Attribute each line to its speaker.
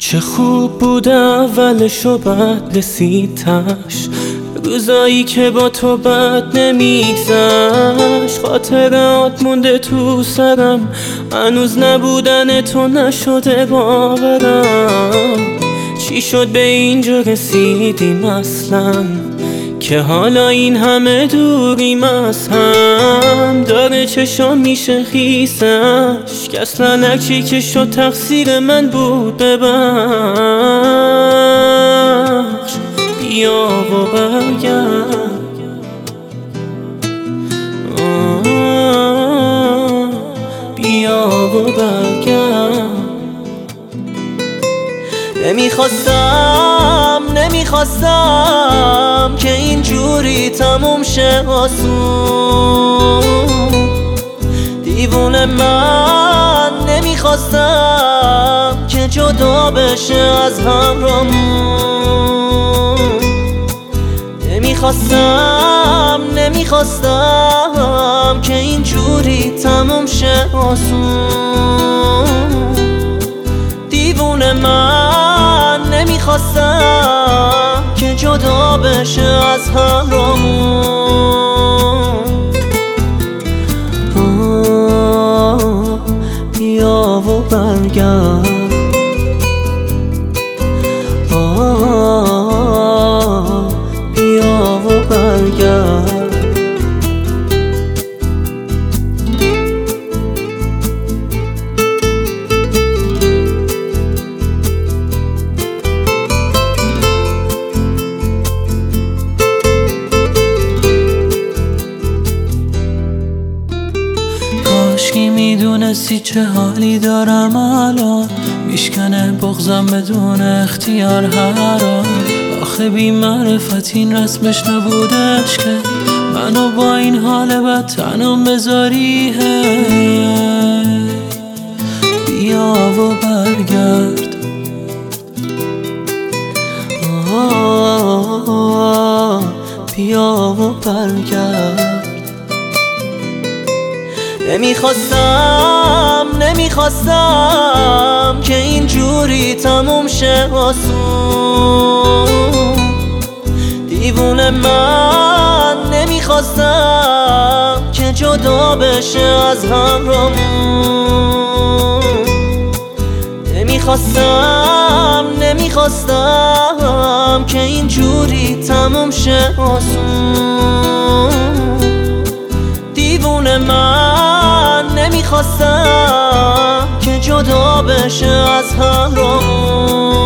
Speaker 1: چه خوب بود اولش و بعد رسید تاش، روزایی که با تو بد نمیگذشت. خاطرات مونده تو سرم، هنوز نبودن تو نشده باورم. چی شد به اینجا رسیدیم اصلا، که حالا این همه دوریم از هم. داره چشام میشه خیسش، که اصلا هرچی که شد تقصیر من بود ببخش. بیا و برگرد، بیا و برگرد. نمیخواستم که اینجوری تموم شه آسون. دیوونه من نمیخواستم که جدا بشه از همراهمون. نمیخواستم که اینجوری تموم شه آسون. دیوونه من نمیخواستم که جدا بشه از همراهمون. بیا و برگرد، بیا و برگرد. کاشکی میدونستی چه حالی دارم الان، میشکنه بغضم بدون اختیار حرام. آخه بی معرفت این رسمش نبودش که منو با این حال بد تنم بذاری. بیا و برگرد، بیا و برگرد. نمیخواستم که اینجوری تموم شه آسون. دیوونه من نمیخواستم که جدا بشه از همراهمون. نمیخواستم که اینجوری تموم شه آسون. دیوونه من نمیخواستم که جدا بشه از همراهمون.